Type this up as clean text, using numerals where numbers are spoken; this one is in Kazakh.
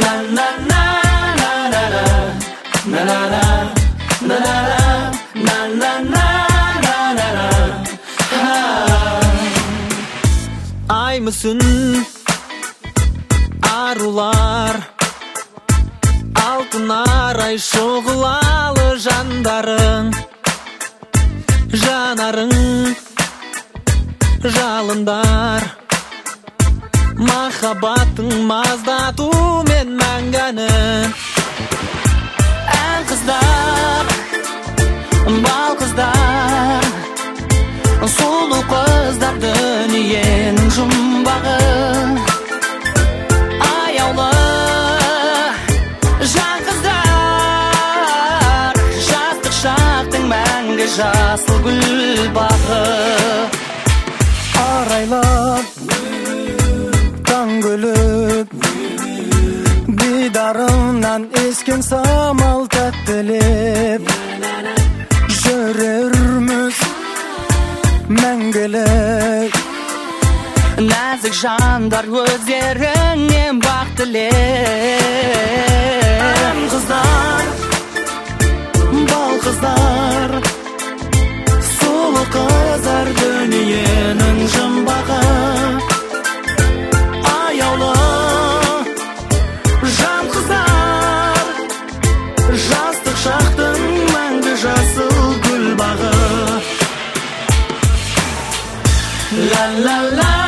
La la la la la la la la la la la la la la. Ay mısın arılar, altın aray şoğulalı jandarın, janarın жалындар, махаббаттың маздату мен мәңгәні. Ән қыздар, бал қыздар, сұлу қыздар дүниенің жұмбағы. Аяулы жан қыздар, жастық шақтың мәңгі жасыл гүл бағы. Araylap, taң gülüp, didarından esken samal tәттілеп, жүрерміз мәңгілік. Нәзік жандар өздеріңнен бақ тілеп. Ән қыздар, бал қыздар, сұлу қыздар дүниенің жұмбағы. Аяулы жан қыздар, жастық шақтың мәңгі жасыл гүл бағы. La la la